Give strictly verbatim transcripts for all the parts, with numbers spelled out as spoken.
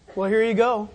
Well, here you go.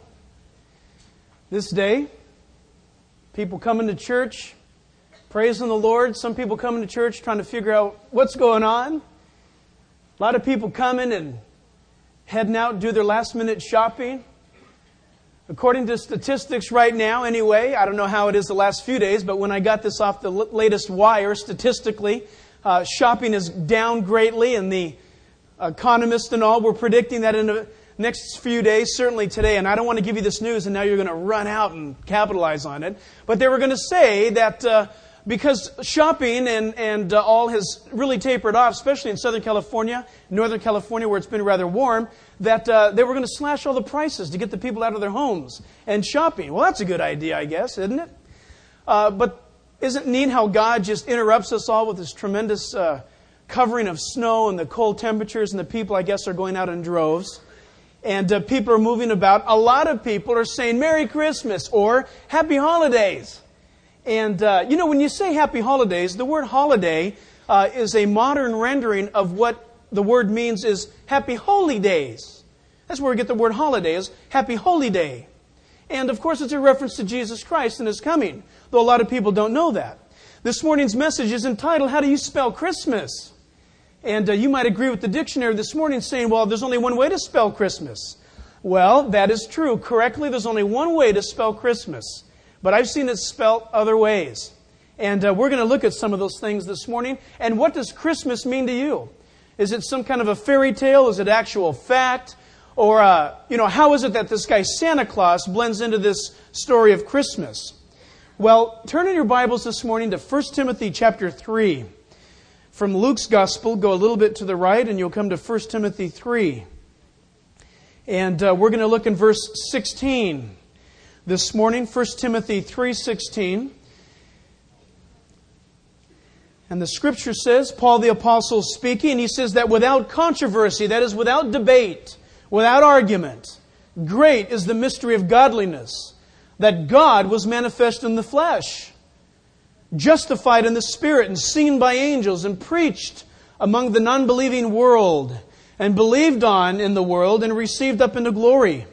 This day, people coming to church, praising the Lord. Some people coming to church trying to figure out what's going on. A lot of people coming and heading out, do their last minute shopping. According to statistics right now, anyway, I don't know how it is the last few days, but when I got this off the latest wire, statistically, uh, shopping is down greatly, and the economists and all were predicting that in the next few days, certainly today, and I don't want to give you this news and now you're going to run out and capitalize on it, but they were going to say that uh, because shopping and, and uh, all has really tapered off, especially in Southern California, Northern California where it's been rather warm, that uh, they were going to slash all the prices to get the people out of their homes and shopping. Well, that's a good idea, I guess, isn't it? Uh, but isn't it neat how God just interrupts us all with this tremendous uh, covering of snow and the cold temperatures, and the people, I guess, are going out in droves. And uh, people are moving about. A lot of people are saying Merry Christmas or Happy Holidays. And, uh, you know, when you say Happy Holidays, the word holiday uh, is a modern rendering of what the word means is Happy Holy Days. That's where we get the word holiday, is Happy Holy Day. And, of course, it's a reference to Jesus Christ and His coming, though a lot of people don't know that. This morning's message is entitled, How Do You Spell Christmas? And uh, you might agree with the dictionary this morning saying, well, there's only one way to spell Christmas. Well, that is true. Correctly, there's only one way to spell Christmas. But I've seen it spelled other ways. And uh, we're going to look at some of those things this morning. And what does Christmas mean to you? Is it some kind of a fairy tale? Is it actual fact? Or, uh, you know, how is it that this guy Santa Claus blends into this story of Christmas? Well, turn in your Bibles this morning to First Timothy chapter three. From Luke's Gospel, go a little bit to the right and you'll come to First Timothy three. And uh, we're going to look in verse sixteen this morning, First Timothy three sixteen. And the Scripture says, Paul the Apostle speaking, he says that without controversy, that is without debate, without argument, great is the mystery of godliness, that God was manifest in the flesh, justified in the Spirit and seen by angels and preached among the non-believing world and believed on in the world and received up into glory.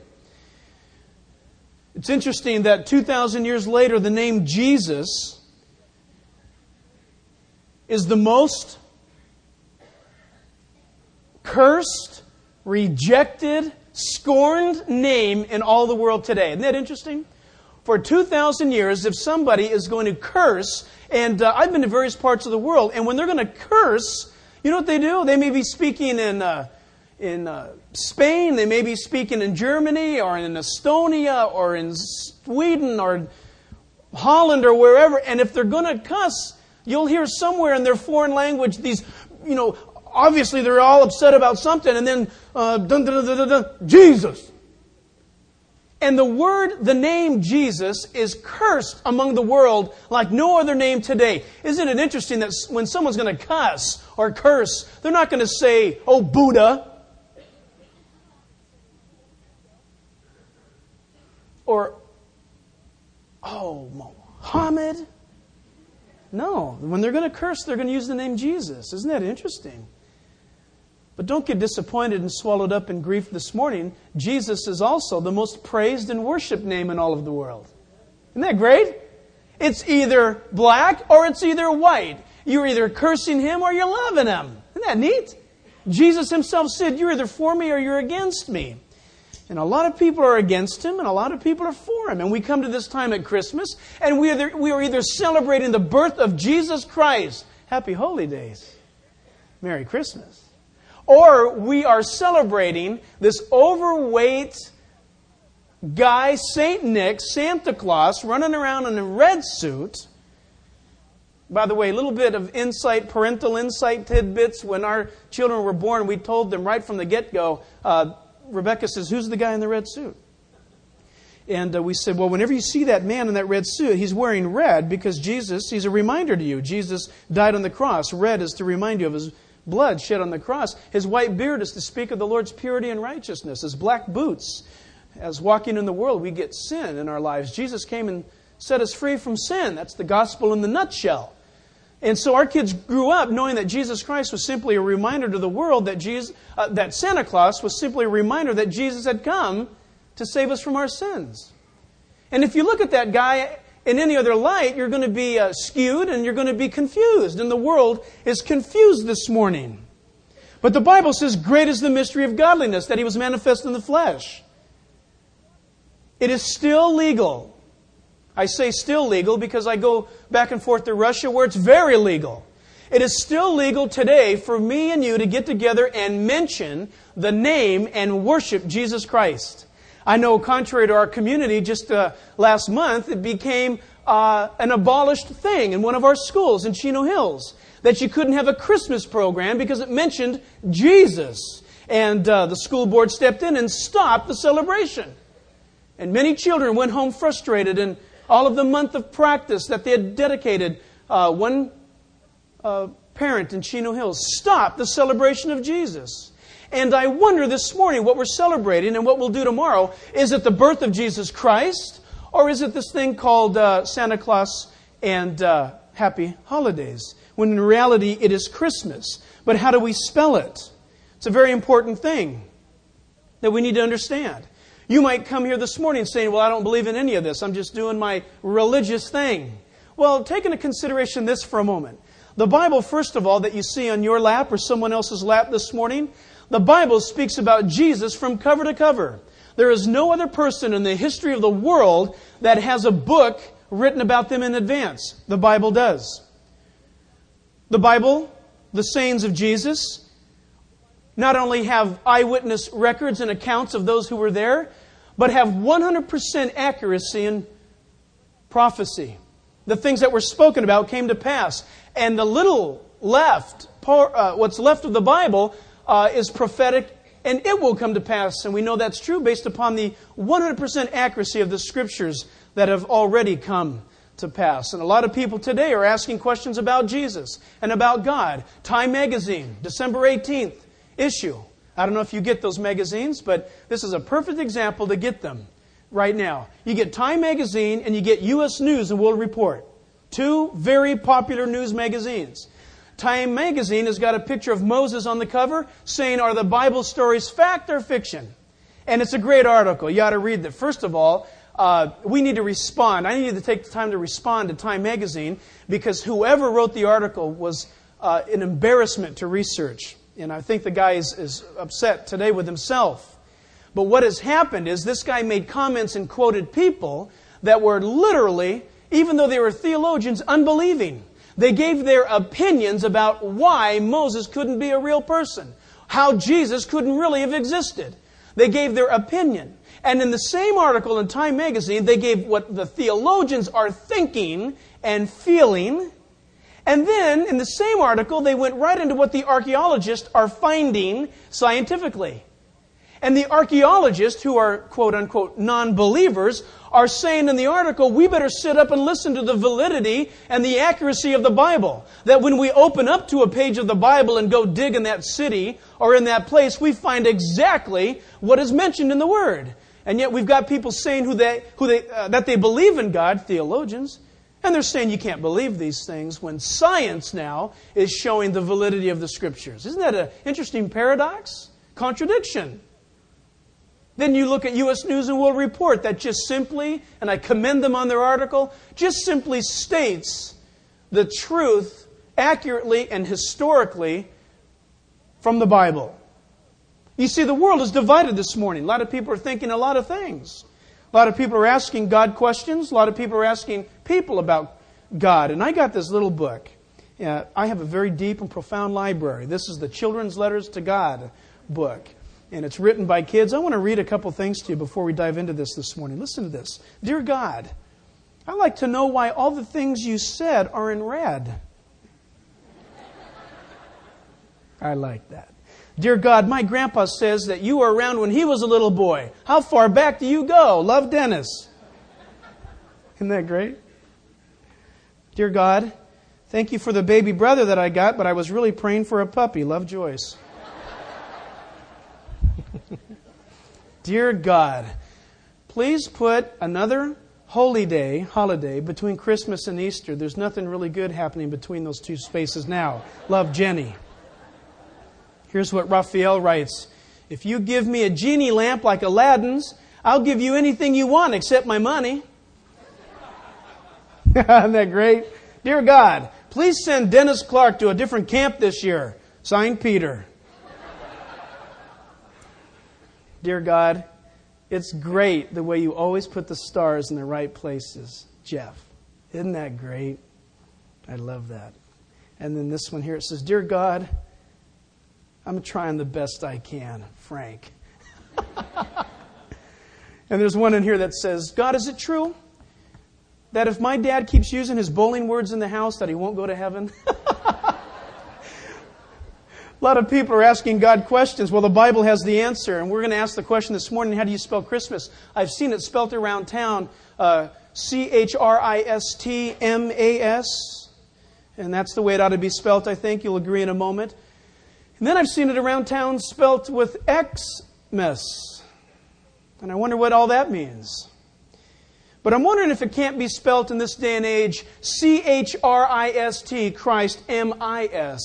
It's interesting that two thousand years later, the name Jesus is the most cursed, rejected, scorned name in all the world today. Isn't that interesting? For two thousand years, if somebody is going to curse, and uh, I've been to various parts of the world, and when they're going to curse, you know what they do? They may be speaking in uh, in uh, Spain, they may be speaking in Germany, or in Estonia, or in Sweden, or Holland, or wherever, and if they're going to cuss, you'll hear somewhere in their foreign language these, you know, obviously they're all upset about something, and then, uh, dun, dun, dun, dun, dun, Jesus. And the word, the name Jesus, is cursed among the world like no other name today. Isn't it interesting that when someone's going to cuss or curse, they're not going to say, oh, Buddha, or, oh, Muhammad. No, when they're going to curse, they're going to use the name Jesus. Isn't that interesting? But don't get disappointed and swallowed up in grief this morning. Jesus is also the most praised and worshipped name in all of the world. Isn't that great? It's either black or it's either white. You're either cursing Him or you're loving Him. Isn't that neat? Jesus Himself said, you're either for me or you're against me. And a lot of people are against Him and a lot of people are for Him. And we come to this time at Christmas and we are, we are either celebrating the birth of Jesus Christ. Happy Holy Days. Merry Christmas. Or we are celebrating this overweight guy, Saint Nick, Santa Claus, running around in a red suit. By the way, a little bit of insight, parental insight tidbits. When our children were born, we told them right from the get-go, uh, Rebecca says, who's the guy in the red suit? And uh, we said, well, whenever you see that man in that red suit, he's wearing red because Jesus, he's a reminder to you. Jesus died on the cross. Red is to remind you of His blood shed on the cross. His white beard is to speak of the Lord's purity and righteousness. His black boots, as walking in the world, we get sin in our lives. Jesus came and set us free from sin. That's the gospel in the nutshell. And so our kids grew up knowing that Jesus Christ was simply a reminder to the world that Jesus, uh, that Santa Claus was simply a reminder that Jesus had come to save us from our sins. And if you look at that guy in any other light, you're going to be uh, skewed and you're going to be confused. And the world is confused this morning. But the Bible says, great is the mystery of godliness, that He was manifest in the flesh. It is still legal. I say still legal because I go back and forth to Russia where it's very legal. It is still legal today for me and you to get together and mention the name and worship Jesus Christ. I know, contrary to our community, just uh, last month, it became uh, an abolished thing in one of our schools in Chino Hills, that you couldn't have a Christmas program because it mentioned Jesus. And uh, the school board stepped in and stopped the celebration. And many children went home frustrated, and all of the month of practice that they had dedicated, uh, one uh, parent in Chino Hills stopped the celebration of Jesus. And I wonder this morning what we're celebrating and what we'll do tomorrow. Is it the birth of Jesus Christ? Or is it this thing called uh, Santa Claus and uh, Happy Holidays? When in reality it is Christmas. But how do we spell it? It's a very important thing that we need to understand. You might come here this morning saying, well, I don't believe in any of this. I'm just doing my religious thing. Well, take into consideration this for a moment. The Bible, first of all, that you see on your lap or someone else's lap this morning, the Bible speaks about Jesus from cover to cover. There is no other person in the history of the world that has a book written about them in advance. The Bible does. The Bible, the sayings of Jesus, not only have eyewitness records and accounts of those who were there, but have one hundred percent accuracy in prophecy. The things that were spoken about came to pass. And the little left, uh, what's left of the Bible, uh, is prophetic, and it will come to pass. And we know that's true based upon the one hundred percent accuracy of the Scriptures that have already come to pass. And a lot of people today are asking questions about Jesus and about God. Time Magazine, December eighteenth issue. I don't know if you get those magazines, but this is a perfect example to get them right now. You get Time Magazine and you get U S News and World Report. Two very popular news magazines. Time Magazine has got a picture of Moses on the cover saying, are the Bible stories fact or fiction? And it's a great article. You ought to read that. First of all, uh, we need to respond. I need to take the time to respond to Time Magazine because whoever wrote the article was uh, an embarrassment to research. And I think the guy is, is upset today with himself. But what has happened is this guy made comments and quoted people that were literally, even though they were theologians, unbelieving. They gave their opinions about why Moses couldn't be a real person, how Jesus couldn't really have existed. They gave their opinion. And in the same article in Time Magazine, they gave what the theologians are thinking and feeling. And then, in the same article, they went right into what the archaeologists are finding scientifically. And the archaeologists, who are quote-unquote non-believers, are saying in the article, we better sit up and listen to the validity and the accuracy of the Bible. That when we open up to a page of the Bible and go dig in that city or in that place, we find exactly what is mentioned in the Word. And yet we've got people saying who they, who they, uh, that they believe in God, theologians, and they're saying you can't believe these things when science now is showing the validity of the Scriptures. Isn't that an interesting paradox? Contradiction. Then you look at U S News and World Report that just simply, and I commend them on their article, just simply states the truth accurately and historically from the Bible. You see, the world is divided this morning. A lot of people are thinking a lot of things. A lot of people are asking God questions. A lot of people are asking people about God. And I got this little book. Uh, I have a very deep and profound library. This is the Children's Letters to God book. And it's written by kids. I want to read a couple things to you before we dive into this this morning. Listen to this. Dear God, I'd like to know why all the things you said are in red. I like that. Dear God, my grandpa says that you were around when he was a little boy. How far back do you go? Love, Dennis. Isn't that great? Dear God, thank you for the baby brother that I got, but I was really praying for a puppy. Love, Joyce. Dear God, please put another holy day, holiday, between Christmas and Easter. There's nothing really good happening between those two spaces now. Love, Jenny. Here's what Raphael writes. If you give me a genie lamp like Aladdin's, I'll give you anything you want except my money. Isn't that great? Dear God, please send Dennis Clark to a different camp this year. Signed, Peter. Dear God, it's great the way you always put the stars in the right places. Jeff, isn't that great? I love that. And then this one here, it says, Dear God, I'm trying the best I can, Frank. And there's one in here that says, God, is it true that if my dad keeps using his bowling words in the house that he won't go to heaven? A lot of people are asking God questions. Well, the Bible has the answer. And we're going to ask the question this morning, how do you spell Christmas? I've seen it spelt around town, uh, C H R I S T M A S. And that's the way it ought to be spelt, I think. You'll agree in a moment. And then I've seen it around town spelt with Xmas. And I wonder what all that means. But I'm wondering if it can't be spelt in this day and age, C H R I S T, Christ, M I S.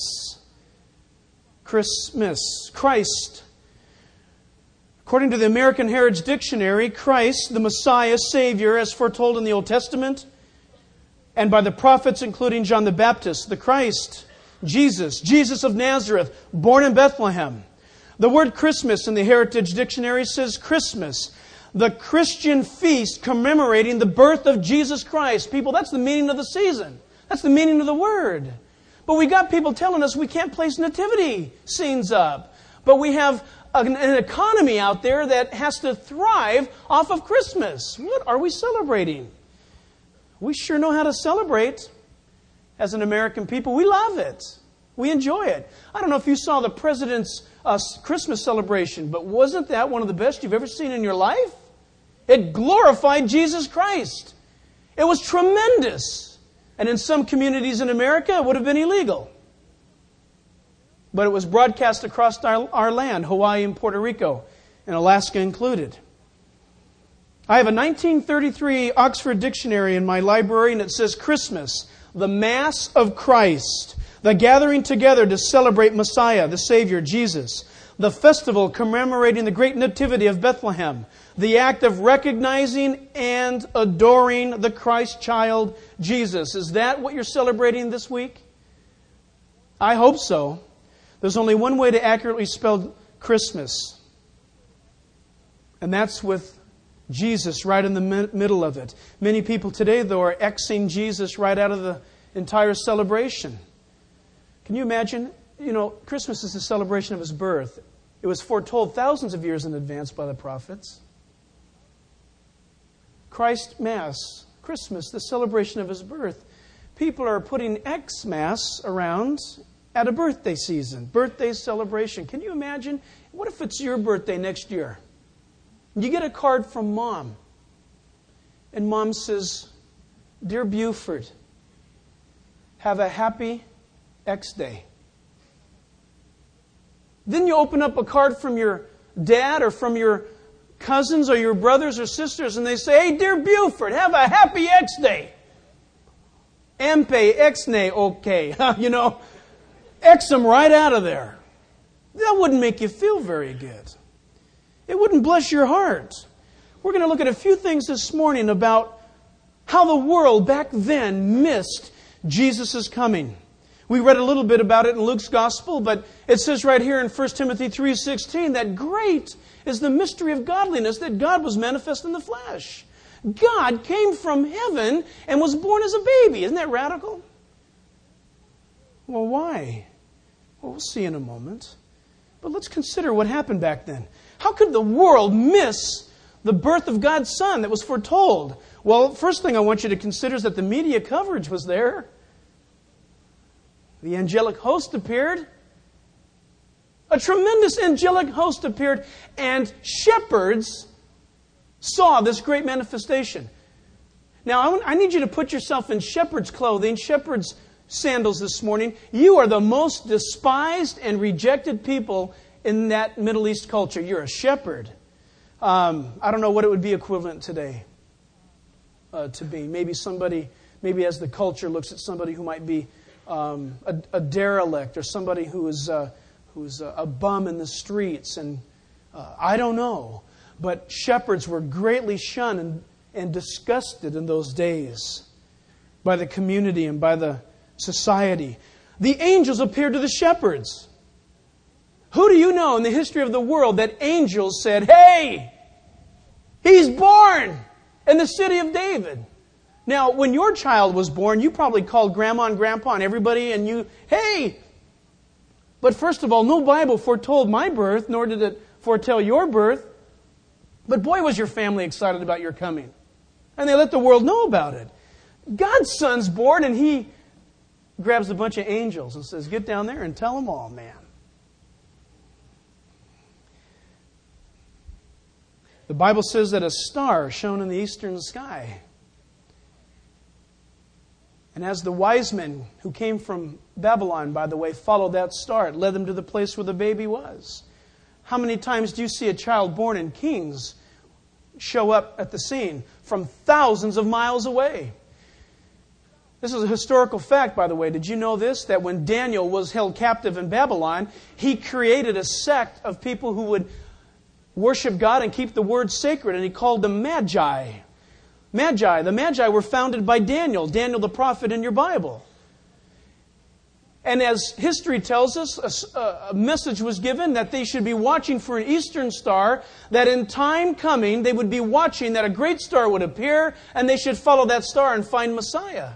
Christmas, Christ. According to the American Heritage Dictionary, Christ, the Messiah, Savior, as foretold in the Old Testament, and by the prophets, including John the Baptist, the Christ, Jesus, Jesus of Nazareth, born in Bethlehem. The word Christmas in the Heritage Dictionary says Christmas, the Christian feast commemorating the birth of Jesus Christ. People, that's the meaning of the season. That's the meaning of the word. But we got people telling us we can't place nativity scenes up. But we have an, an economy out there that has to thrive off of Christmas. What are we celebrating? We sure know how to celebrate as an American people. We love it. We enjoy it. I don't know if you saw the President's uh, Christmas celebration, but wasn't that one of the best you've ever seen in your life? It glorified Jesus Christ. It was tremendous. And in some communities in America, it would have been illegal. But it was broadcast across our, our land, Hawaii and Puerto Rico, and Alaska included. I have a nineteen thirty-three Oxford Dictionary in my library, and it says Christmas, the Mass of Christ, the gathering together to celebrate Messiah, the Savior, Jesus, the festival commemorating the great nativity of Bethlehem, the act of recognizing and adoring the Christ child, Jesus. Is that what you're celebrating this week? I hope so. There's only one way to accurately spell Christmas, and that's with Jesus right in the middle of it. Many people today, though, are Xing Jesus right out of the entire celebration. Can you imagine? You know, Christmas is the celebration of His birth. It was foretold thousands of years in advance by the prophets. Christ Mass, Christmas, the celebration of His birth. People are putting Xmas around at a birthday season, birthday celebration. Can you imagine? What if it's your birthday next year? You get a card from Mom, and Mom says, Dear Buford, have a happy X Day. Then you open up a card from your dad or from your cousins or your brothers or sisters, and they say, Hey, dear Buford, have a happy X Day. Ampe, Xnay, okay. You know, X them right out of there. That wouldn't make you feel very good. It wouldn't bless your heart. We're going to look at a few things this morning about how the world back then missed Jesus' coming. We read a little bit about it in Luke's Gospel, but it says right here in First Timothy three sixteen that great is the mystery of godliness, that God was manifest in the flesh. God came from heaven and was born as a baby. Isn't that radical? Well, why? Well, we'll see in a moment. But let's consider what happened back then. How could the world miss the birth of God's Son that was foretold? Well, first thing I want you to consider is that the media coverage was there. The angelic host appeared. A tremendous angelic host appeared, and shepherds saw this great manifestation. Now, I need you to put yourself in shepherd's clothing, shepherd's sandals this morning. You are the most despised and rejected people in that Middle East culture. You're a shepherd. Um, I don't know what it would be equivalent today uh, to be. Maybe somebody, maybe as the culture looks at somebody who might be um, a, a derelict or somebody who is uh, who's a, a bum in the streets, and uh, I don't know. But shepherds were greatly shunned and, and disgusted in those days by the community and by the society. The angels appeared to the shepherds. Who do you know in the history of the world that angels said, "Hey, He's born in the city of David"? Now, when your child was born, you probably called Grandma and Grandpa and everybody and you, "Hey!" But first of all, no Bible foretold my birth, nor did it foretell your birth. But boy, was your family excited about your coming. And they let the world know about it. God's Son's born, and He grabs a bunch of angels and says, "Get down there and tell them all, man." The Bible says that a star shone in the eastern sky. And as the wise men who came from Babylon, by the way, followed that star, it led them to the place where the baby was. How many times do you see a child born in Kings show up at the scene from thousands of miles away? This is a historical fact, by the way. Did you know this? That when Daniel was held captive in Babylon, he created a sect of people who would worship God and keep the word sacred, and he called them Magi. Magi. The Magi were founded by Daniel, Daniel the prophet in your Bible. And as history tells us, a, a message was given that they should be watching for an eastern star, that in time coming they would be watching that a great star would appear, and they should follow that star and find Messiah.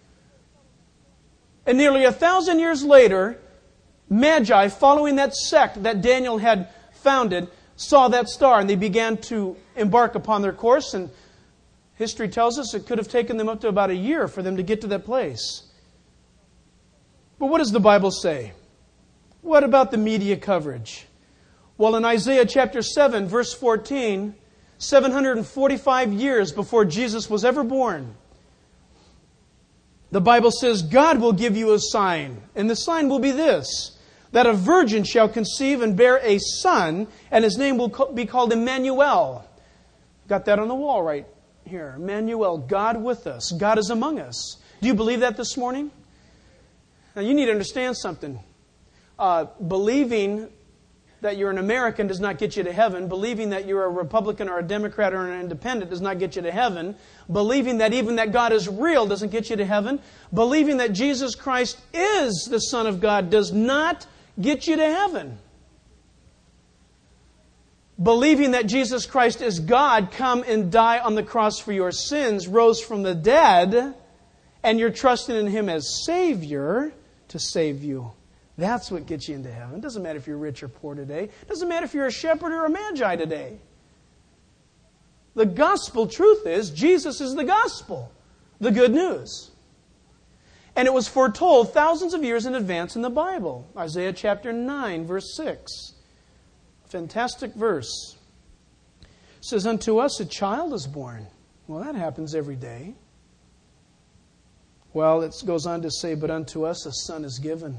And nearly a thousand years later, Magi, following that sect that Daniel had founded, saw that star, and they began to embark upon their course. And history tells us it could have taken them up to about a year for them to get to that place. But what does the Bible say? What about the media coverage? Well, in Isaiah chapter seven, verse fourteen, seven hundred forty-five years before Jesus was ever born, the Bible says, "God will give you a sign, and the sign will be this, that a virgin shall conceive and bear a son, and his name will be called Emmanuel." Got that on the wall right here. Emmanuel, God with us. God is among us. Do you believe that this morning? Now, you need to understand something. Uh, believing that you're an American does not get you to heaven. Believing that you're a Republican or a Democrat or an independent does not get you to heaven. Believing that even that God is real doesn't get you to heaven. Believing that Jesus Christ is the Son of God does not get you to heaven. Believing that Jesus Christ is God, come and die on the cross for your sins, rose from the dead, and you're trusting in Him as Savior to save you. That's what gets you into heaven. It doesn't matter if you're rich or poor today. It doesn't matter if you're a shepherd or a magi today. The gospel truth is, Jesus is the gospel, the good news. And it was foretold thousands of years in advance in the Bible. Isaiah chapter nine, verse six. Fantastic verse. It says, "Unto us a child is born." Well, that happens every day. Well, it goes on to say, "But unto us a son is given."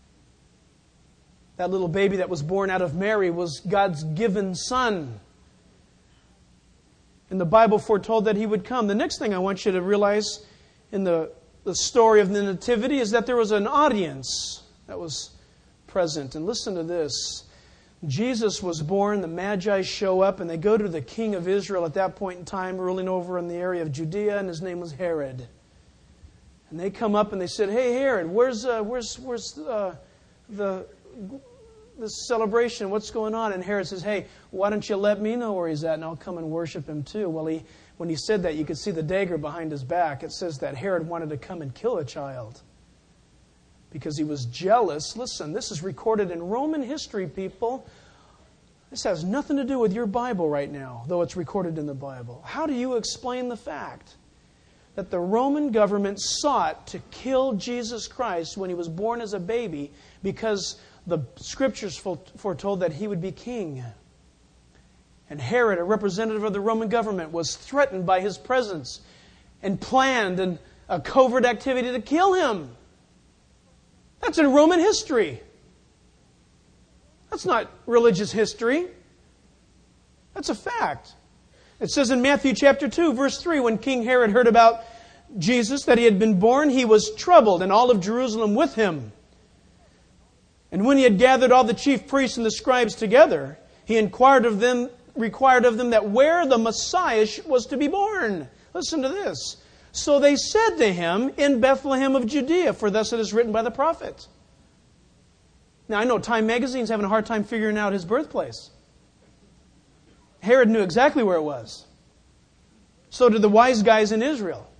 That little baby that was born out of Mary was God's given son. And the Bible foretold that He would come. The next thing I want you to realize in the, the story of the Nativity is that there was an audience that was present. And listen to this. Jesus was born, the Magi show up, and they go to the king of Israel at that point in time, ruling over in the area of Judea, and his name was Herod. And they come up and they said, "Hey, Herod, where's uh, where's where's uh, the this celebration? What's going on?" And Herod says, "Hey, why don't you let me know where he's at, and I'll come and worship him too." Well, he when he said that, you could see the dagger behind his back. It says that Herod wanted to come and kill a child because he was jealous. Listen, this is recorded in Roman history, people. This has nothing to do with your Bible right now, though it's recorded in the Bible. How do you explain the fact that the Roman government sought to kill Jesus Christ when He was born as a baby because the Scriptures foretold that He would be king? And Herod, a representative of the Roman government, was threatened by His presence and planned an, a covert activity to kill Him. That's in Roman history. That's not religious history. That's a fact. It says in Matthew chapter two, verse three, when King Herod heard about Jesus, that He had been born, he was troubled, and all of Jerusalem with him. And when he had gathered all the chief priests and the scribes together, he inquired of them required of them that where the Messiah was to be born. Listen to this. So they said to him, in Bethlehem of Judea, for thus it is written by the prophet. Now I know Time Magazine's having a hard time figuring out his birthplace. Herod knew exactly where it was. So did the wise guys in Israel.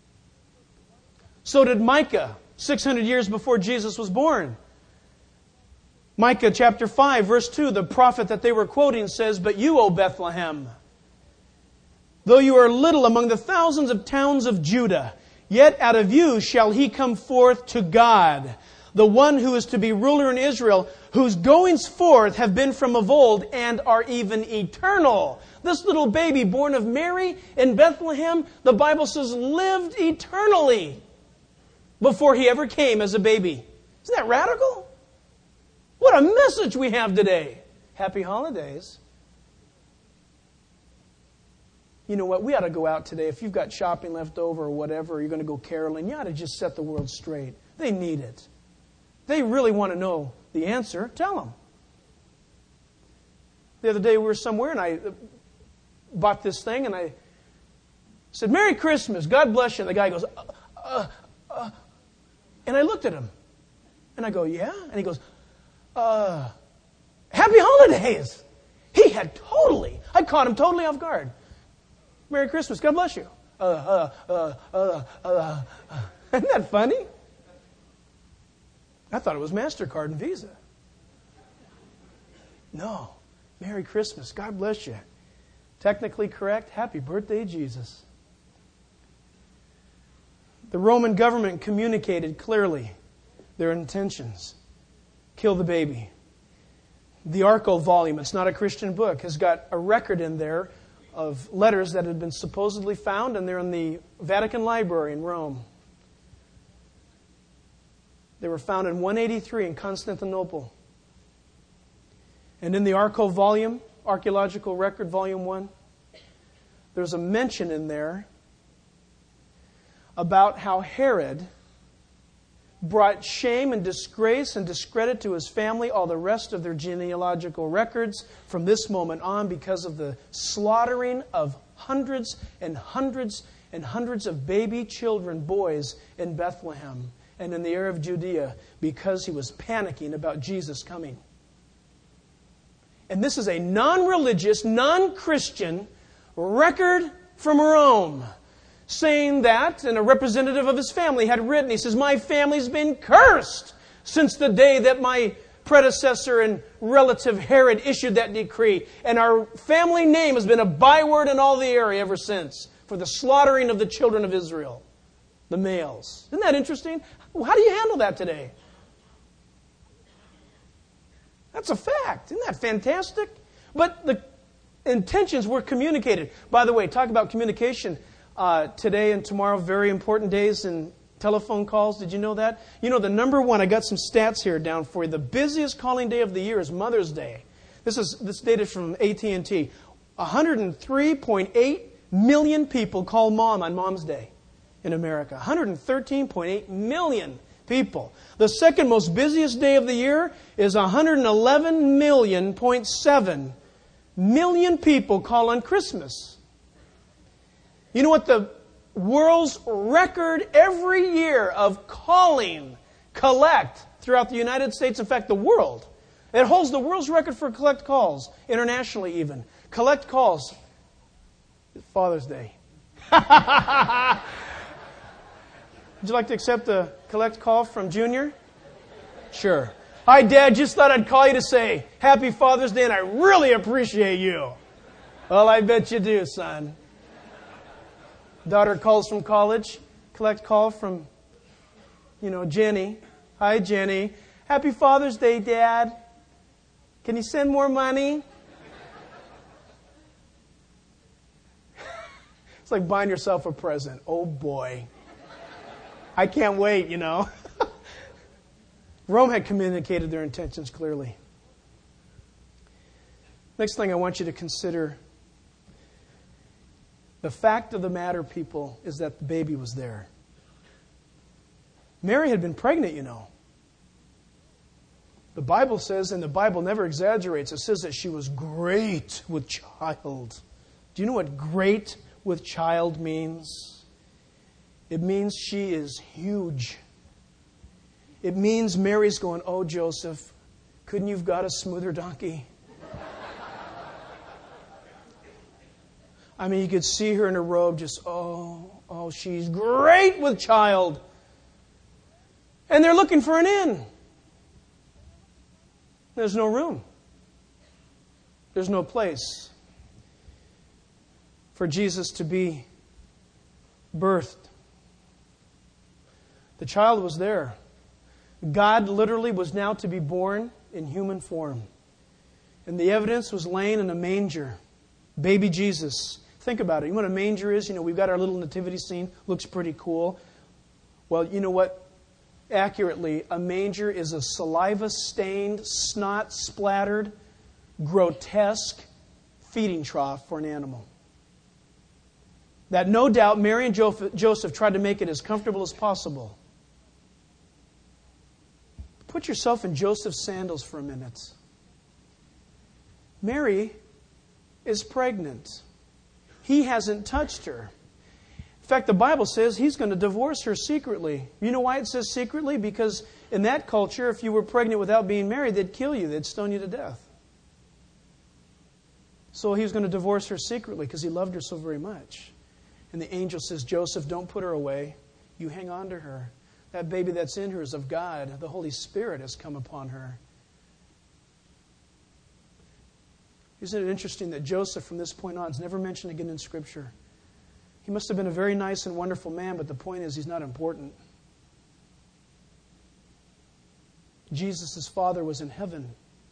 So did Micah, six hundred years before Jesus was born. Micah chapter five, verse two, the prophet that they were quoting says, "But you, O Bethlehem, though you are little among the thousands of towns of Judah, yet out of you shall he come forth to God, the one who is to be ruler in Israel, whose goings forth have been from of old and are even eternal." This little baby born of Mary in Bethlehem, the Bible says, lived eternally before he ever came as a baby. Isn't that radical? What a message we have today. Happy holidays. You know what? We ought to go out today. If you've got shopping left over or whatever, or you're going to go caroling, you ought to just set the world straight. They need it. They really want to know the answer. Tell them. The other day we were somewhere and I bought this thing and I said, "Merry Christmas, God bless you." And the guy goes, uh, uh, uh. and I looked at him and I go, "Yeah?" And he goes, uh, "Happy holidays." He had totally, I caught him totally off guard. "Merry Christmas, God bless you." Uh, uh, uh, uh, uh, uh. Isn't that funny? I thought it was MasterCard and Visa. No. "Merry Christmas. God bless you." Technically correct. Happy birthday, Jesus. The Roman government communicated clearly their intentions. Kill the baby. The Arco volume, it's not a Christian book, has got a record in there of letters that had been supposedly found, and they're in the Vatican Library in Rome. They were found in one eighty-three in Constantinople. And in the Arco volume, Archaeological Record, Volume one, there's a mention in there about how Herod brought shame and disgrace and discredit to his family, all the rest of their genealogical records from this moment on because of the slaughtering of hundreds and hundreds and hundreds of baby children, boys in Bethlehem and in the area of Judea because he was panicking about Jesus coming. And this is a non-religious, non-Christian record from Rome saying that, and a representative of his family had written, he says, "My family's been cursed since the day that my predecessor and relative Herod issued that decree. And our family name has been a byword in all the area ever since for the slaughtering of the children of Israel, the males." Isn't that interesting? How do you handle that today? That's a fact. Isn't that fantastic? But the intentions were communicated. By the way, talk about communication. Uh, today and tomorrow, very important days in telephone calls. Did you know that? You know, the number one, I got some stats here down for you. The busiest calling day of the year is Mother's Day. This is this data is from A T and T. one hundred three point eight million people call mom on Mom's Day in America. one hundred thirteen point eight million people. The second most busiest day of the year is one hundred eleven million point seven million people call on Christmas. You know what the world's record every year of calling, collect throughout the United States, in fact the world, it holds the world's record for collect calls, internationally even. Collect calls. Father's Day. Would you like to accept a collect call from Junior? Sure. "Hi, Dad. Just thought I'd call you to say Happy Father's Day, and I really appreciate you." "Well, I bet you do, son." Daughter calls from college. Collect call from, you know, Jenny. "Hi, Jenny. Happy Father's Day, Dad. Can you send more money?" It's like buying yourself a present. Oh, boy. I can't wait, you know. Rome had communicated their intentions clearly. Next thing I want you to consider, the fact of the matter, people, is that the baby was there. Mary had been pregnant, you know. The Bible says, and the Bible never exaggerates, it says that she was great with child. Do you know what great with child means? It means she is huge. It means Mary's going, oh, Joseph, couldn't you have got a smoother donkey? I mean, you could see her in her robe just, oh, oh, she's great with child. And they're looking for an inn. There's no room. There's no place for Jesus to be birthed. The child was there. God literally was now to be born in human form. And the evidence was laying in a manger. Baby Jesus. Think about it. You know what a manger is? You know, we've got our little nativity scene. Looks pretty cool. Well, you know what? Accurately, a manger is a saliva-stained, snot-splattered, grotesque feeding trough for an animal. That no doubt Mary and Joseph tried to make it as comfortable as possible. Put yourself in Joseph's sandals for a minute. Mary is pregnant. He hasn't touched her. In fact, the Bible says he's going to divorce her secretly. You know why it says secretly? Because in that culture, if you were pregnant without being married, they'd kill you. They'd stone you to death. So he was going to divorce her secretly because he loved her so very much. And the angel says, Joseph, don't put her away. You hang on to her. That baby that's in her is of God. The Holy Spirit has come upon her. Isn't it interesting that Joseph, from this point on, is never mentioned again in Scripture? He must have been a very nice and wonderful man, but the point is he's not important. Jesus' father was in heaven.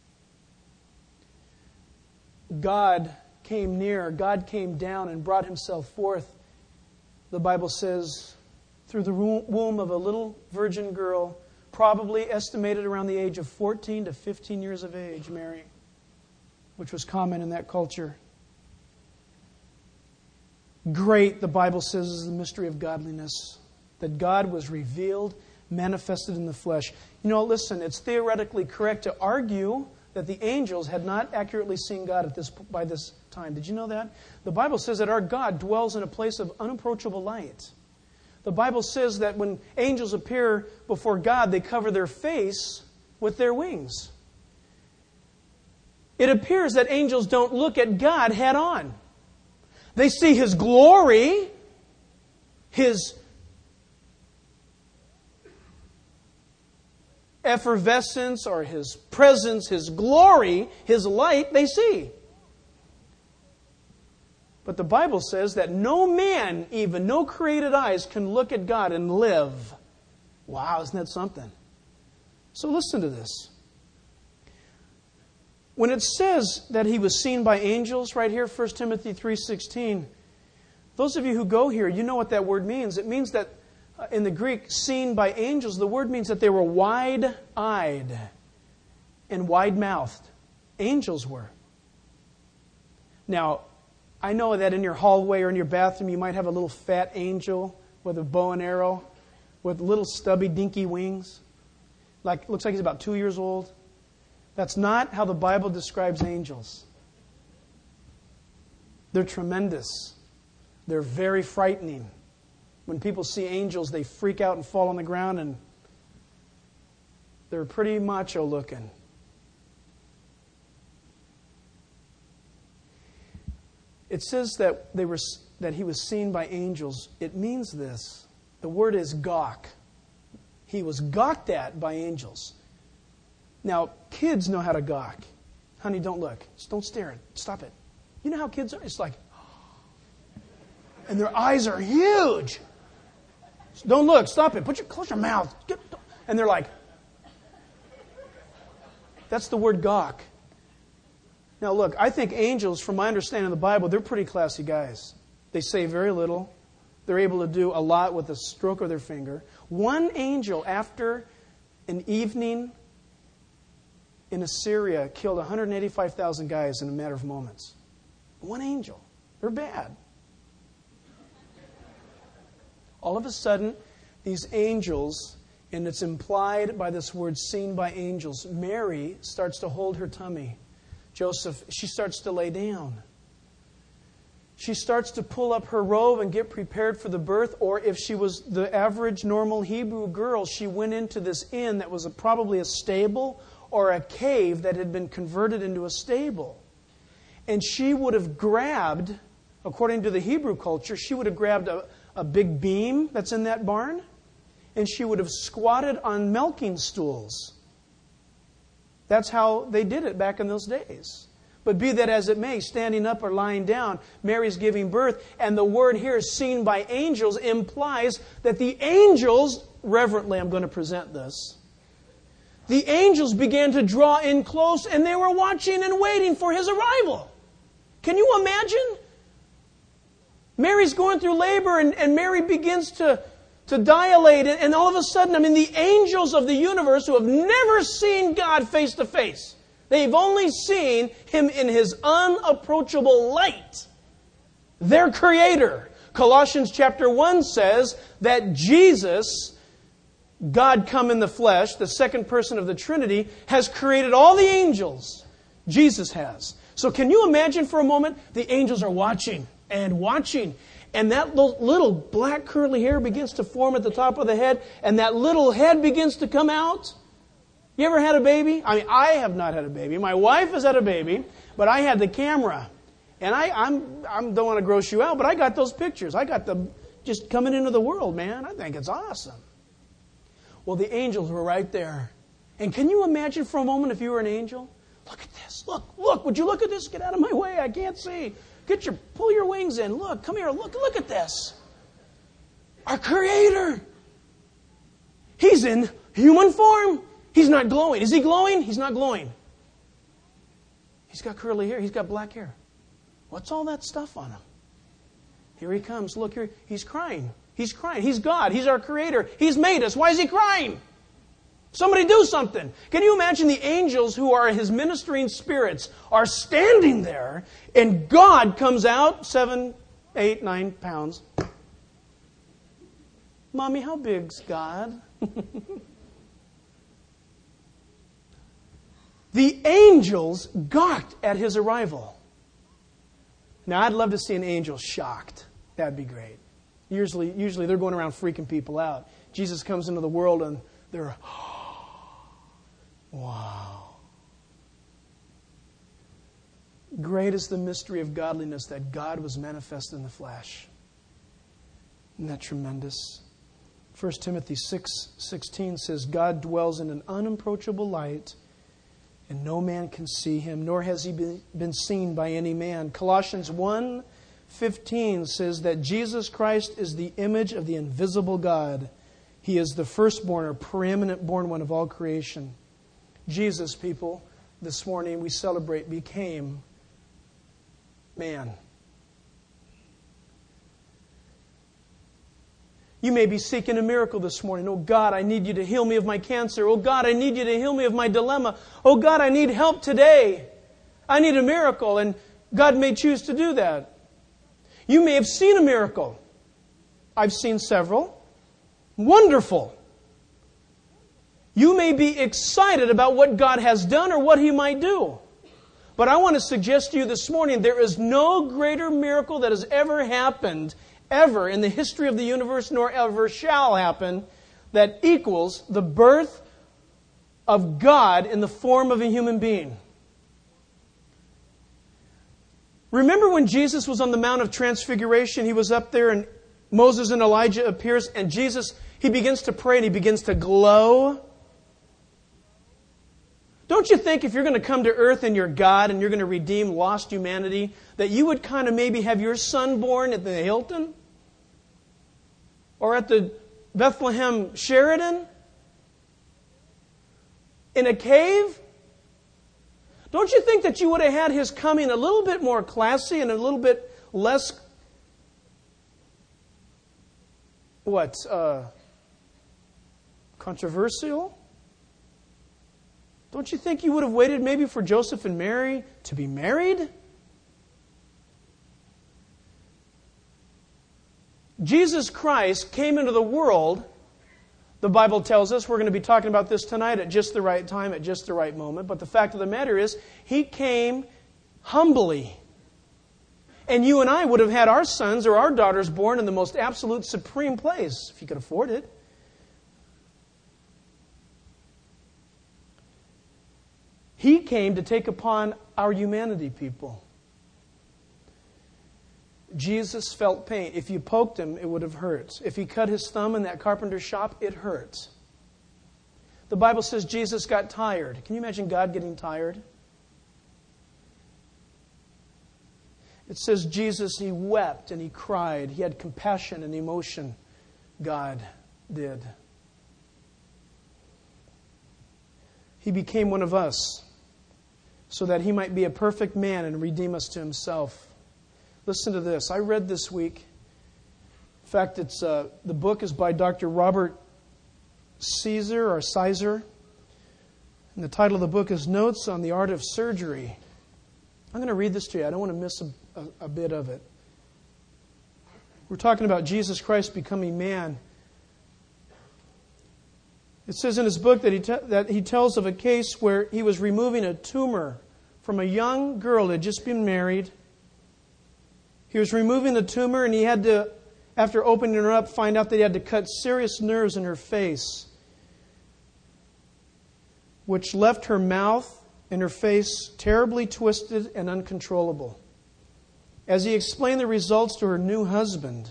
God came near, God came down and brought himself forth, the Bible says, through the womb of a little virgin girl, probably estimated around the age of fourteen to fifteen years of age, Mary, which was common in that culture. Great, the Bible says, is the mystery of godliness, that God was revealed, manifested in the flesh. You know, listen, it's theoretically correct to argue that the angels had not accurately seen God at this by this time. Did you know that? The Bible says that our God dwells in a place of unapproachable light. The Bible says that when angels appear before God, they cover their face with their wings. It appears that angels don't look at God head on. They see His glory, His effervescence or His presence, His glory, His light, they see. But the Bible says that no man, even no created eyes, can look at God and live. Wow, isn't that something? So listen to this. When it says that He was seen by angels right here, First Timothy three sixteen, those of you who go here, you know what that word means. It means that uh, in the Greek, seen by angels, the word means that they were wide-eyed and wide-mouthed. Angels were. Now, I know that in your hallway or in your bathroom, you might have a little fat angel with a bow and arrow with little stubby, dinky wings. Like, looks like he's about two years old. That's not how the Bible describes angels. They're tremendous. They're very frightening. When people see angels, they freak out and fall on the ground, and they're pretty macho looking. It says that they were that He was seen by angels. It means this. The word is gawk. He was gawked at by angels. Now, kids know how to gawk. Honey, don't look. Just don't stare at it. Stop it. You know how kids are? It's like, and their eyes are huge. Don't look. Stop it. Put your close your mouth. Get, and they're like, that's the word gawk. Now, look, I think angels, from my understanding of the Bible, they're pretty classy guys. They say very little. They're able to do a lot with a stroke of their finger. One angel, after an evening in Assyria, killed one hundred eighty-five thousand guys in a matter of moments. One angel. They're bad. All of a sudden, these angels And it's implied by this word seen by angels. Mary starts to hold her tummy. Joseph, she starts to lay down. She starts to pull up her robe and get prepared for the birth. Or if she was the average normal Hebrew girl, she went into this inn that was a, probably a stable or a cave that had been converted into a stable. And she would have grabbed, according to the Hebrew culture, she would have grabbed a, a big beam that's in that barn, and she would have squatted on milking stools. That's how they did it back in those days. But be that as it may, standing up or lying down, Mary's giving birth. And the word here, seen by angels, implies that the angels, reverently I'm going to present this, the angels began to draw in close and they were watching and waiting for His arrival. Can you imagine? Mary's going through labor and, and Mary begins to, to dilate. And all of a sudden, I mean, the angels of the universe who have never seen God face to face, they've only seen Him in His unapproachable light. Their Creator. Colossians chapter one says that Jesus, God come in the flesh, the second person of the Trinity, has created all the angels. Jesus has. So can you imagine for a moment, the angels are watching and watching. And that little, little black curly hair begins to form at the top of the head. And that little head begins to come out. You ever had a baby? I mean, I have not had a baby. My wife has had a baby, but I had the camera. And I I'm, I don't want to gross you out, but I got those pictures. I got them just coming into the world, man. I think it's awesome. Well, the angels were right there. And can you imagine for a moment if you were an angel? Look at this. Look, look. Would you look at this? Get out of my way. I can't see. Get your, pull your wings in. Look, come here. Look, look at this. Our Creator. He's in human form. He's not glowing. Is He glowing? He's not glowing. He's got curly hair. He's got black hair. What's all that stuff on Him? Here He comes. Look here. He's crying. He's crying. He's God. He's our Creator. He's made us. Why is He crying? Somebody do something. Can you imagine the angels who are His ministering spirits are standing there and God comes out seven, eight, nine pounds. Mommy, how big's God? The angels gawked at His arrival. Now, I'd love to see an angel shocked. That'd be great. Usually, usually they're going around freaking people out. Jesus comes into the world and they're, wow. Great is the mystery of godliness that God was manifest in the flesh. Isn't that tremendous? First Timothy six sixteen says, God dwells in an unapproachable light, and no man can see Him, nor has He been seen by any man. Colossians one fifteen says that Jesus Christ is the image of the invisible God. He is the firstborn or preeminent born one of all creation. Jesus, people, this morning we celebrate, became man. You may be seeking a miracle this morning. Oh God, I need You to heal me of my cancer. Oh God, I need You to heal me of my dilemma. Oh God, I need help today. I need a miracle. And God may choose to do that. You may have seen a miracle. I've seen several. Wonderful. You may be excited about what God has done or what He might do. But I want to suggest to you this morning, there is no greater miracle that has ever happened, ever in the history of the universe, nor ever shall happen, that equals the birth of God in the form of a human being. Remember when Jesus was on the Mount of Transfiguration, He was up there and Moses and Elijah appears and Jesus, He begins to pray and He begins to glow. Don't you think if you're going to come to earth and you're God and you're going to redeem lost humanity, that you would kind of maybe have your son born at the Hilton? Or at the Bethlehem Sheridan? In a cave? Don't you think that you would have had His coming a little bit more classy and a little bit less, what, uh, controversial? Don't you think you would have waited maybe for Joseph and Mary to be married? Jesus Christ came into the world The Bible tells us, we're going to be talking about this tonight at just the right time, at just the right moment. But the fact of the matter is, He came humbly. And you and I would have had our sons or our daughters born in the most absolute supreme place, if you could afford it. He came to take upon our humanity, people. Jesus felt pain. If you poked Him, it would have hurt. If He cut His thumb in that carpenter's shop, it hurt. The Bible says Jesus got tired. Can you imagine God getting tired? It says Jesus, He wept and He cried. He had compassion and emotion. God did. He became one of us so that He might be a perfect man and redeem us to Himself. Listen to this. I read this week. In fact, it's uh, the book is by Doctor Robert Caesar or Sizer. And the title of the book is Notes on the Art of Surgery. I'm going to read this to you. I don't want to miss a, a, a bit of it. We're talking about Jesus Christ becoming man. It says in his book that he, te- that he tells of a case where he was removing a tumor from a young girl who had just been married. He was removing the tumor and he had to, after opening her up, find out that he had to cut serious nerves in her face, which left her mouth and her face terribly twisted and uncontrollable. As he explained the results to her new husband,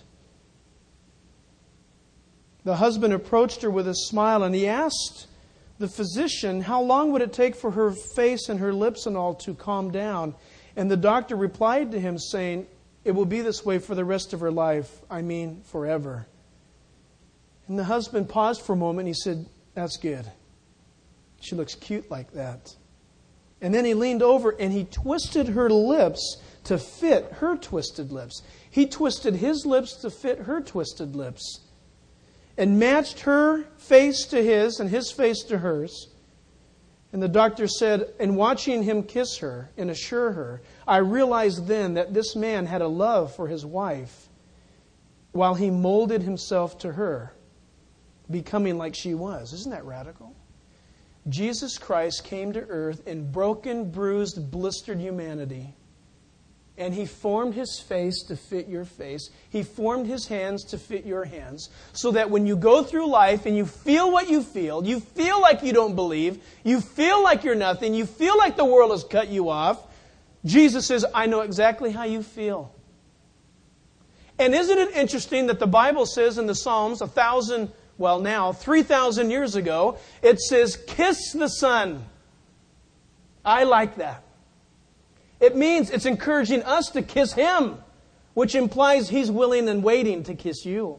the husband approached her with a smile and he asked the physician how long would it take for her face and her lips and all to calm down. And the doctor replied to him saying, "It will be this way for the rest of her life. I mean, forever." And the husband paused for a moment and he said, "That's good. She looks cute like that." And then he leaned over and he twisted her lips to fit her twisted lips. He twisted his lips to fit her twisted lips. And matched her face to his and his face to hers. And the doctor said, in watching him kiss her and assure her, I realized then that this man had a love for his wife while he molded himself to her, becoming like she was. Isn't that radical? Jesus Christ came to earth in broken, bruised, blistered humanity. And He formed His face to fit your face. He formed His hands to fit your hands. So that when you go through life and you feel what you feel, you feel like you don't believe, you feel like you're nothing, you feel like the world has cut you off, Jesus says, I know exactly how you feel. And isn't it interesting that the Bible says in the Psalms, a thousand, well now, three thousand years ago, it says, kiss the Son. I like that. It means it's encouraging us to kiss Him, which implies He's willing and waiting to kiss you.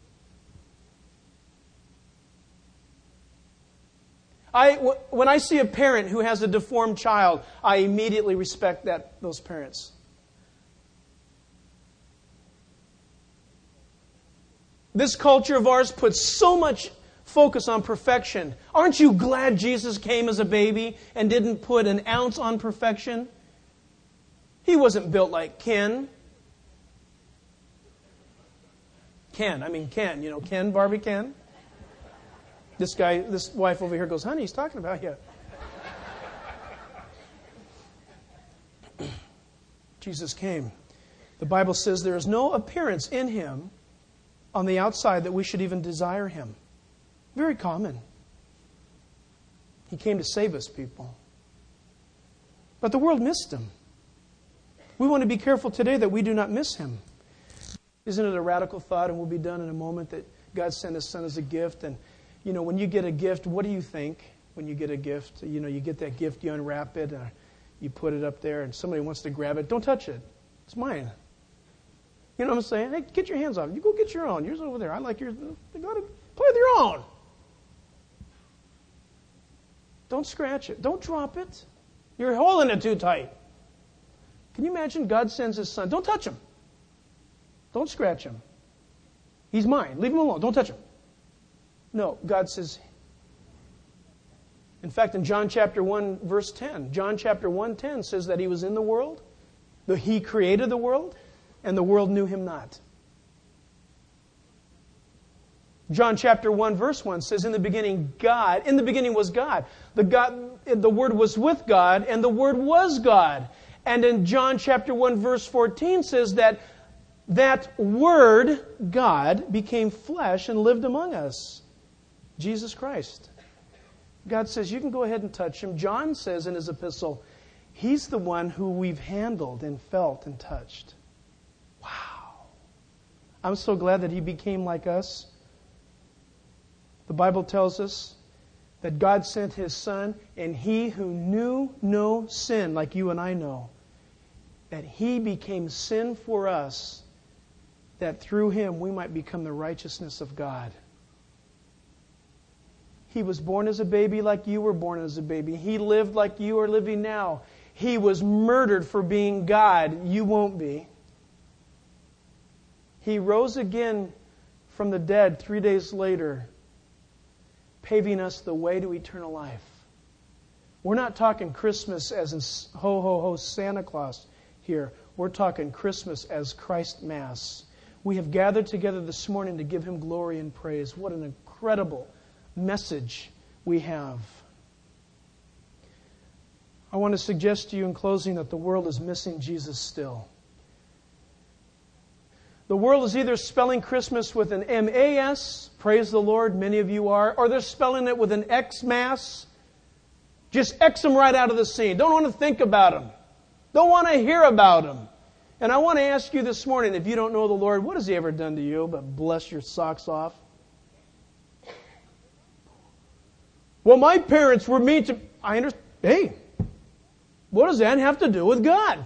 I, when I see a parent who has a deformed child, I immediately respect that those parents. This culture of ours puts so much focus on perfection. Aren't you glad Jesus came as a baby and didn't put an ounce on perfection? He wasn't built like Ken. Ken, I mean Ken, you know, Ken, Barbie Ken. This guy, this wife over here goes, honey, he's talking about you. Jesus came. The Bible says there is no appearance in Him on the outside that we should even desire Him. Very common. He came to save us, people. But the world missed Him. We want to be careful today that we do not miss Him. Isn't it a radical thought? And we'll be done in a moment that God sent His Son as a gift. And, you know, when you get a gift, what do you think when you get a gift? You know, you get that gift, you unwrap it, and you put it up there, and somebody wants to grab it. Don't touch it. It's mine. You know what I'm saying? Hey, get your hands off. You go get your own. Yours over there. I like yours. Go to play with your own. Don't scratch it. Don't drop it. You're holding it too tight. Can you imagine God sends His Son? Don't touch Him. Don't scratch Him. He's mine. Leave Him alone. Don't touch Him. No, God says... In fact, in John chapter one, verse ten, John chapter one, ten says that He was in the world, that He created the world, and the world knew Him not. John chapter one verse one says, in the beginning God, in the beginning was God. The God, the Word was with God, and the Word was God. And in John chapter one verse fourteen says that that Word, God, became flesh and lived among us. Jesus Christ. God says, you can go ahead and touch Him. John says in his epistle, He's the one who we've handled and felt and touched. Wow. I'm so glad that He became like us. The Bible tells us that God sent His Son, and He who knew no sin, like you and I know, that He became sin for us, that through Him we might become the righteousness of God. He was born as a baby like you were born as a baby. He lived like you are living now. He was murdered for being God. You won't be. He rose again from the dead three days later, paving us the way to eternal life. We're not talking Christmas as in ho, ho, ho, Santa Claus here. We're talking Christmas as Christ Mass. We have gathered together this morning to give Him glory and praise. What an incredible message we have. I want to suggest to you in closing that the world is missing Jesus still. The world is either spelling Christmas with an M A S, praise the Lord, many of you are, or they're spelling it with an X-Mass. Just X them right out of the scene. Don't want to think about them. Don't want to hear about them. And I want to ask you this morning, if you don't know the Lord, what has He ever done to you but bless your socks off? Well, my parents were mean to... I understand. Hey, what does that have to do with God?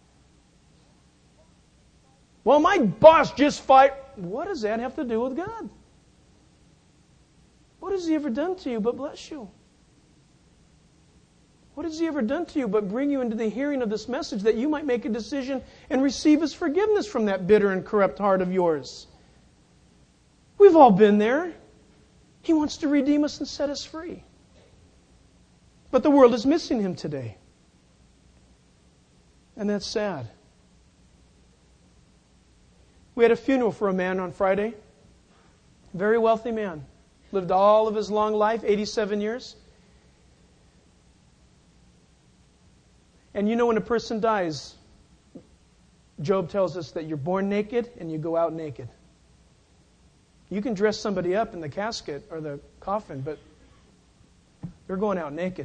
Well, my boss just fired... What does that have to do with God? What has He ever done to you but bless you? What has He ever done to you but bring you into the hearing of this message that you might make a decision and receive His forgiveness from that bitter and corrupt heart of yours? We've all been there. He wants to redeem us and set us free. But the world is missing Him today. And that's sad. We had a funeral for a man on Friday. Very wealthy man. Lived all of his long life, eighty-seven years. And you know when a person dies, Job tells us that you're born naked and you go out naked. You can dress somebody up in the casket or the coffin, but they're going out naked.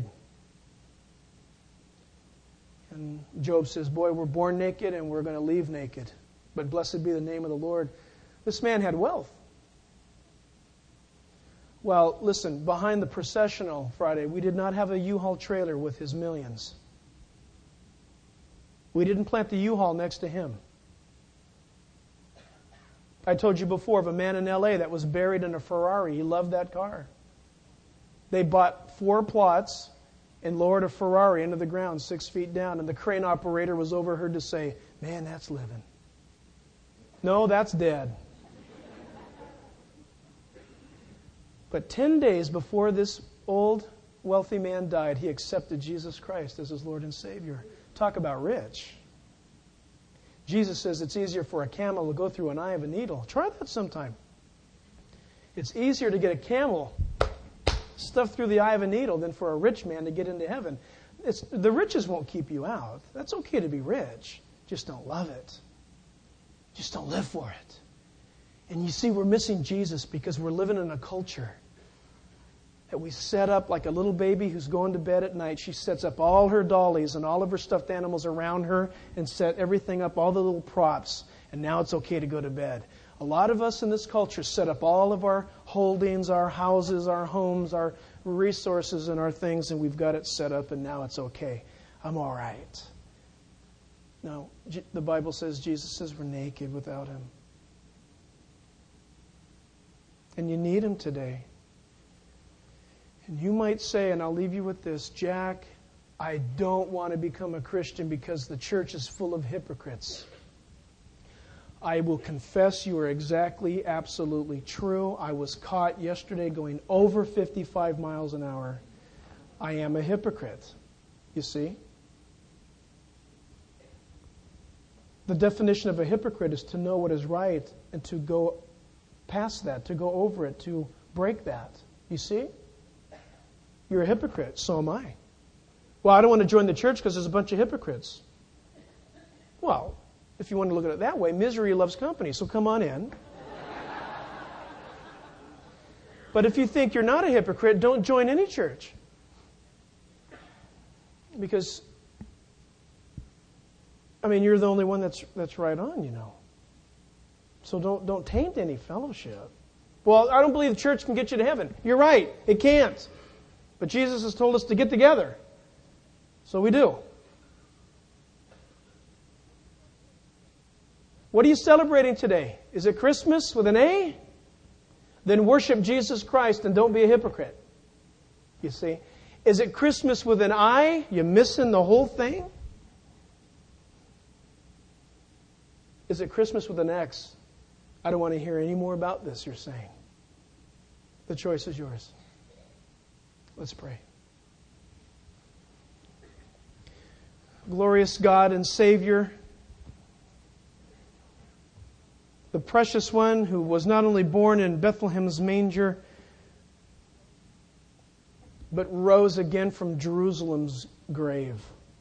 And Job says, boy, we're born naked and we're going to leave naked. But blessed be the name of the Lord. This man had wealth. Well, listen, behind the processional Friday, we did not have a U-Haul trailer with his millions. We didn't plant the U-Haul next to him. I told you before of a man in L A that was buried in a Ferrari. He loved that car. They bought four plots and lowered a Ferrari into the ground six feet down, and the crane operator was overheard to say, man, that's living. No, that's dead. But ten days before this old, wealthy man died, he accepted Jesus Christ as his Lord and Savior. Talk about rich. Jesus says it's easier for a camel to go through an eye of a needle. Try that sometime. It's easier to get a camel stuffed through the eye of a needle than for a rich man to get into heaven. It's, the riches won't keep you out. That's okay to be rich. Just don't love it. Just don't live for it. And you see, we're missing Jesus because we're living in a culture that we set up like a little baby who's going to bed at night. She sets up all her dollies and all of her stuffed animals around her and set everything up, all the little props. And now it's okay to go to bed. A lot of us in this culture set up all of our holdings, our houses, our homes, our resources and our things, and we've got it set up, and now it's okay. I'm all right. No, the Bible says, Jesus says we're naked without Him. And you need Him today. And you might say, and I'll leave you with this, Jack, I don't want to become a Christian because the church is full of hypocrites. I will confess you are exactly, absolutely true. I was caught yesterday going over fifty-five miles an hour. I am a hypocrite, you see. The definition of a hypocrite is to know what is right and to go pass that, to go over it, to break that. You see? You're a hypocrite. So am I. Well, I don't want to join the church because there's a bunch of hypocrites. Well, if you want to look at it that way, misery loves company, so come on in. But if you think you're not a hypocrite, don't join any church. Because, I mean, you're the only one that's that's right on, you know. So don't don't taint any fellowship. Well, I don't believe the church can get you to heaven. You're right, it can't. But Jesus has told us to get together. So we do. What are you celebrating today? Is it Christmas with an A? Then worship Jesus Christ and don't be a hypocrite. You see? Is it Christmas with an I? You're missing the whole thing? Is it Christmas with an X? I don't want to hear any more about this, you're saying. The choice is yours. Let's pray. Glorious God and Savior, the precious one who was not only born in Bethlehem's manger, but rose again from Jerusalem's grave.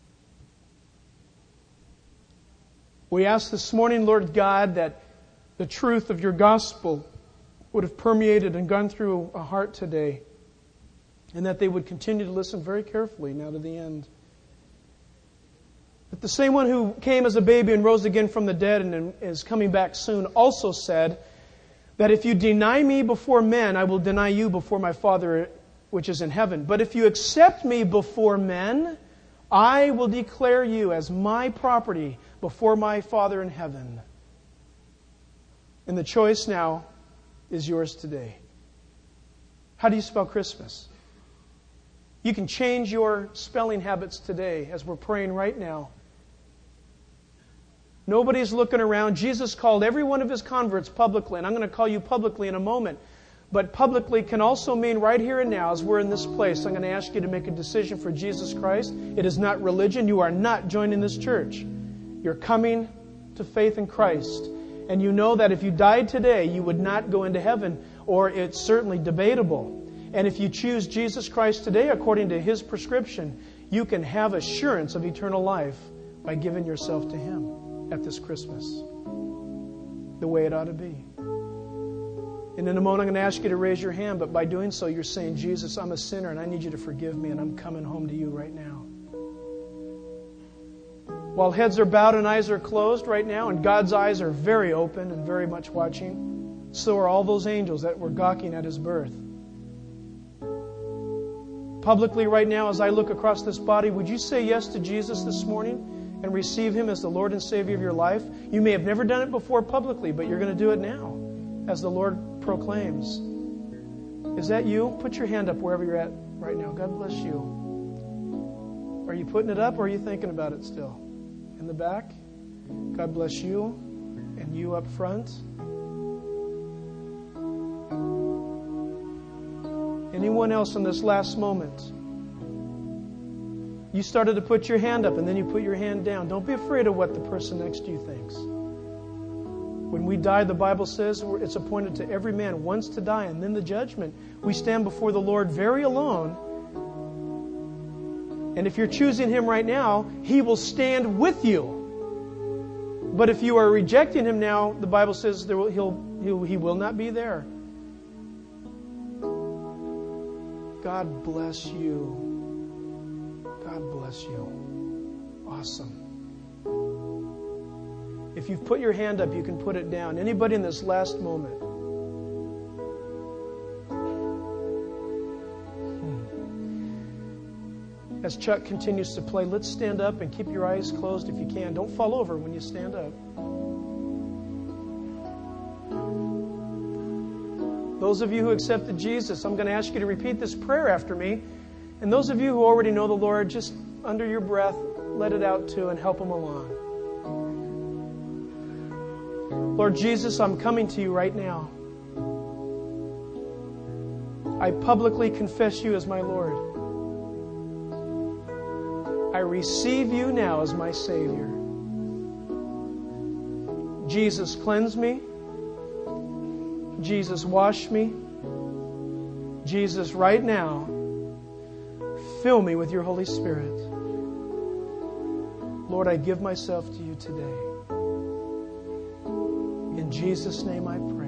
We ask this morning, Lord God, that the truth of your gospel would have permeated and gone through a heart today, and that they would continue to listen very carefully now to the end. That the same one who came as a baby and rose again from the dead and is coming back soon also said that if you deny me before men, I will deny you before my Father which is in heaven. But if you accept me before men, I will declare you as my property before my Father in heaven. And the choice now is yours today. How do you spell Christmas? You can change your spelling habits today as we're praying right now. Nobody's looking around. Jesus called every one of His converts publicly, and I'm going to call you publicly in a moment. But publicly can also mean right here and now as we're in this place. I'm going to ask you to make a decision for Jesus Christ. It is not religion. You are not joining this church. You're coming to faith in Christ. And you know that if you died today, you would not go into heaven, or it's certainly debatable. And if you choose Jesus Christ today according to His prescription, you can have assurance of eternal life by giving yourself to Him at this Christmas, the way it ought to be. And in a moment I'm going to ask you to raise your hand, but by doing so you're saying, Jesus, I'm a sinner and I need you to forgive me and I'm coming home to you right now. While heads are bowed and eyes are closed right now, and God's eyes are very open and very much watching, so are all those angels that were gawking at His birth. Publicly right now, as I look across this body, would you say yes to Jesus this morning and receive Him as the Lord and Savior of your life? You may have never done it before publicly, but you're going to do it now as the Lord proclaims. Is that you? Put your hand up wherever you're at right now. God bless you. Are you putting it up or are you thinking about it still? In the back? God bless you. And you up front? Anyone else in this last moment? You started to put your hand up and then you put your hand down. Don't be afraid of what the person next to you thinks. When we die, the Bible says it's appointed to every man once to die and then the judgment. We stand before the Lord very alone. And if you're choosing Him right now, He will stand with you. But if you are rejecting Him now, the Bible says there will, he'll, he'll, He will not be there. God bless you. God bless you. Awesome. If you've put your hand up, you can put it down. Anybody in this last moment? As Chuck continues to play, let's stand up and keep your eyes closed if you can. Don't fall over when you stand up. Those of you who accepted Jesus, I'm going to ask you to repeat this prayer after me. And those of you who already know the Lord, just under your breath, let it out too and help Him along. Lord Jesus, I'm coming to you right now. I publicly confess you as my Lord. I receive you now as my Savior. Jesus, cleanse me. Jesus, wash me. Jesus, right now, fill me with your Holy Spirit. Lord, I give myself to you today. In Jesus' name I pray.